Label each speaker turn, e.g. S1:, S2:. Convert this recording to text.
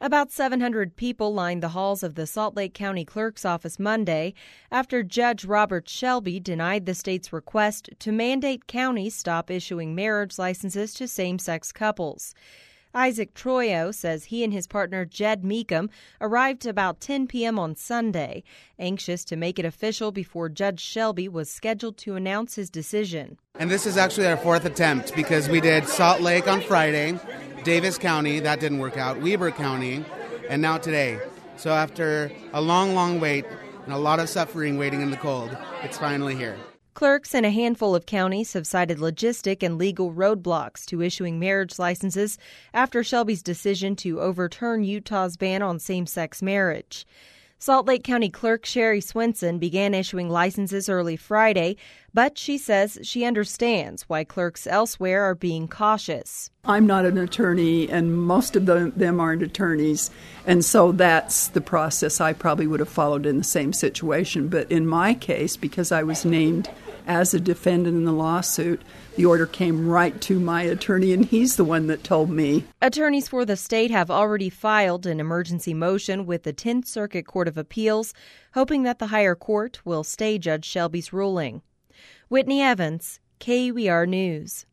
S1: About 700 people lined the halls of the Salt Lake County Clerk's office Monday after Judge Robert Shelby denied the state's request to mandate counties stop issuing marriage licenses to same-sex couples. Isaac Troyo says he and his partner Jed Meekum arrived about 10 p.m. on Sunday, anxious to make it official before Judge Shelby was scheduled to announce his decision.
S2: And this is actually our fourth attempt because we did Salt Lake on Friday, Davis County, that didn't work out, Weber County, and now today. So after a long wait and a lot of suffering waiting in the cold, it's finally here.
S1: Clerks in a handful of counties have cited logistic and legal roadblocks to issuing marriage licenses after Shelby's decision to overturn Utah's ban on same-sex marriage. Salt Lake County Clerk Sherry Swenson began issuing licenses early Friday, but she says she understands why clerks elsewhere are being cautious.
S3: I'm not an attorney, and most of them aren't attorneys, and so that's the process I probably would have followed in the same situation. But in my case, because I was named as a defendant in the lawsuit, the order came right to my attorney, and he's the one that told me.
S1: Attorneys for the state have already filed an emergency motion with the 10th Circuit Court of Appeals, hoping that the higher court will stay Judge Shelby's ruling. Whitney Evans, KUER News.